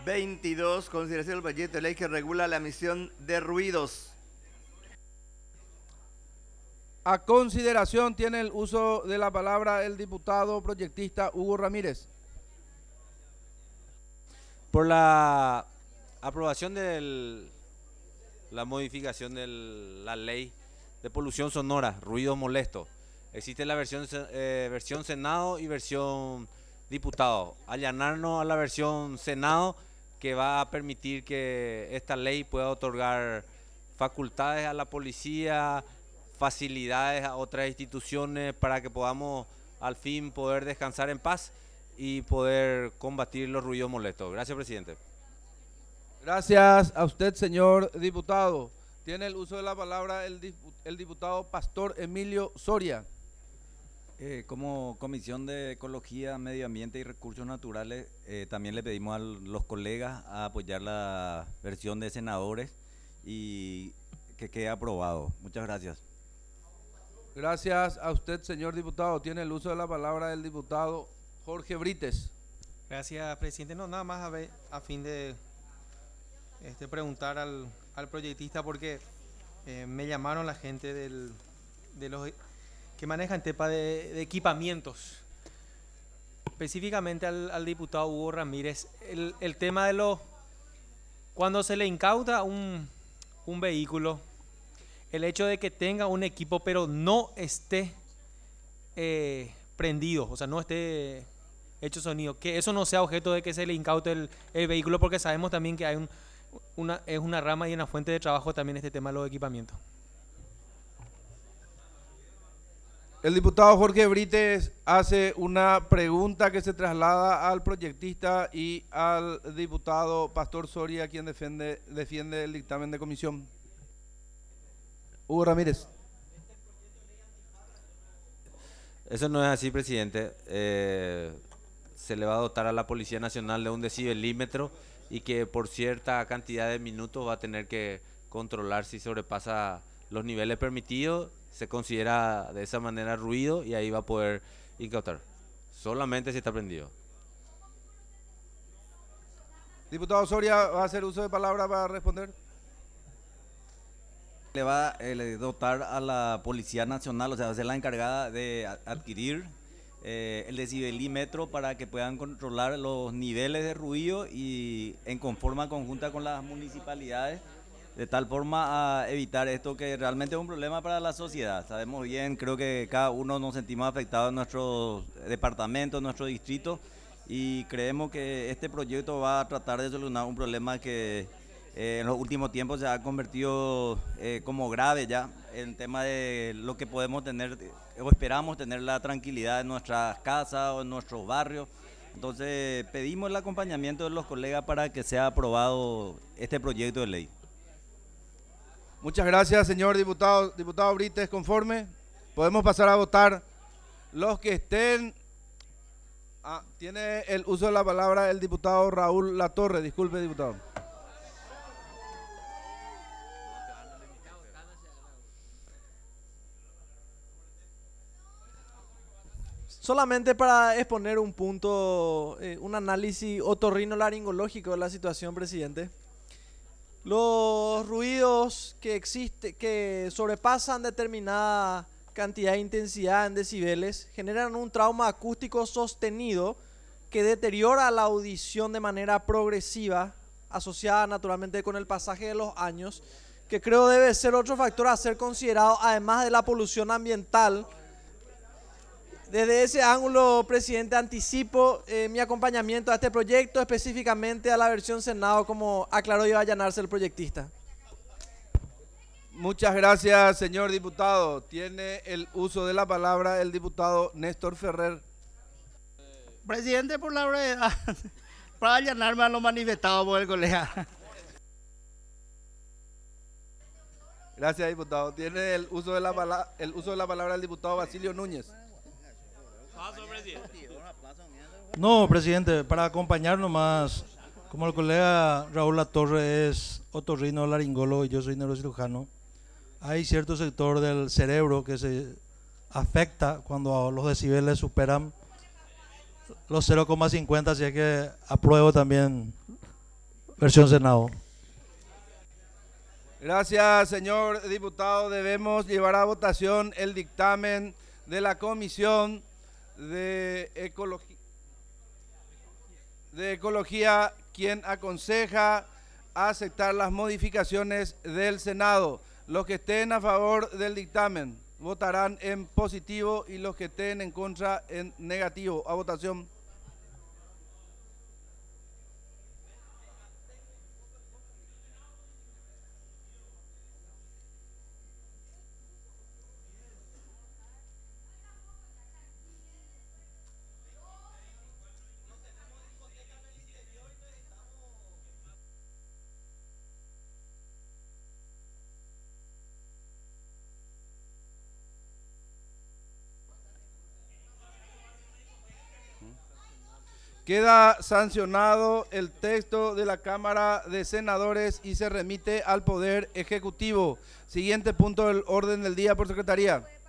22, consideración del proyecto de ley que regula la emisión de ruidos. A consideración tiene el uso de la palabra el diputado proyectista Hugo Ramírez. Por la aprobación de la modificación de la ley de polución sonora, ruido molesto. Existe la versión Senado y versión diputado. Allanarnos a la versión Senado, que va a permitir que esta ley pueda otorgar facultades a la policía, facilidades a otras instituciones para que podamos al fin poder descansar en paz y poder combatir los ruidos molestos. Gracias, presidente. Gracias a usted, señor diputado. Tiene el uso de la palabra el diputado Pastor Emilio Soria. Como Comisión de Ecología, Medio Ambiente y Recursos Naturales, también le pedimos a los colegas a apoyar la versión de senadores y que quede aprobado. Muchas gracias. Gracias a usted, señor diputado. Tiene el uso de la palabra el diputado Jorge Brites. Gracias, presidente. No, nada más a fin de preguntar al proyectista, porque me llamaron la gente de los que manejan tema de equipamientos, específicamente al diputado Hugo Ramírez, el tema de cuando se le incauta un vehículo, el hecho de que tenga un equipo pero no esté prendido, o sea, no esté hecho sonido, que eso no sea objeto de que se le incaute el vehículo, porque sabemos también que hay es una rama y una fuente de trabajo también este tema de los equipamientos. El diputado Jorge Brites hace una pregunta que se traslada al proyectista y al diputado Pastor Soria, quien defiende el dictamen de comisión. Hugo Ramírez. Eso no es así, presidente. Se le va a dotar a la Policía Nacional de un decibelímetro y que por cierta cantidad de minutos va a tener que controlar si sobrepasa los niveles permitidos. Se considera de esa manera ruido y ahí va a poder incautar. Solamente si está prendido. Diputado Soria, ¿va a hacer uso de palabra para responder? Le va a dotar a la Policía Nacional, o sea, va a ser la encargada de adquirir el decibelímetro para que puedan controlar los niveles de ruido y en forma conjunta con las municipalidades, de tal forma a evitar esto que realmente es un problema para la sociedad. Sabemos bien, creo que cada uno nos sentimos afectados en nuestro departamento, en nuestro distrito, y creemos que este proyecto va a tratar de solucionar un problema que en los últimos tiempos se ha convertido como grave ya, en tema de lo que podemos tener o esperamos tener la tranquilidad en nuestras casas o en nuestros barrios. Entonces pedimos el acompañamiento de los colegas para que sea aprobado este proyecto de ley. Muchas gracias, señor diputado. Diputado Brites, conforme. Podemos pasar a votar. Los que estén... tiene el uso de la palabra el diputado Raúl Latorre. Disculpe, diputado. Solamente para exponer un punto, un análisis otorrinolaringológico de la situación, presidente. Los ruidos que sobrepasan determinada cantidad de intensidad en decibeles generan un trauma acústico sostenido que deteriora la audición de manera progresiva, asociada naturalmente con el pasaje de los años, que creo debe ser otro factor a ser considerado, además de la polución ambiental. Desde ese ángulo, presidente, anticipo mi acompañamiento a este proyecto, específicamente a la versión Senado, como aclaró iba a allanarse el proyectista. Muchas gracias, señor diputado. Tiene el uso de la palabra el diputado Néstor Ferrer. Presidente, por la brevedad, para allanarme a lo manifestado por el colega. Gracias, diputado. Tiene el uso de la palabra el diputado Basilio Núñez. No, presidente, para acompañarnos más, como el colega Raúl Latorre es otorrinolaringólogo y yo soy neurocirujano, hay cierto sector del cerebro que se afecta cuando los decibeles superan los 0,50, así es que apruebo también Versión Senado. Gracias, señor diputado. Debemos llevar a votación el dictamen de la Comisión de Ecología, quien aconseja aceptar las modificaciones del Senado. Los que estén a favor del dictamen votarán en positivo y los que estén en contra en negativo. A votación. Queda sancionado el texto de la Cámara de Senadores y se remite al Poder Ejecutivo. Siguiente punto del orden del día por secretaría.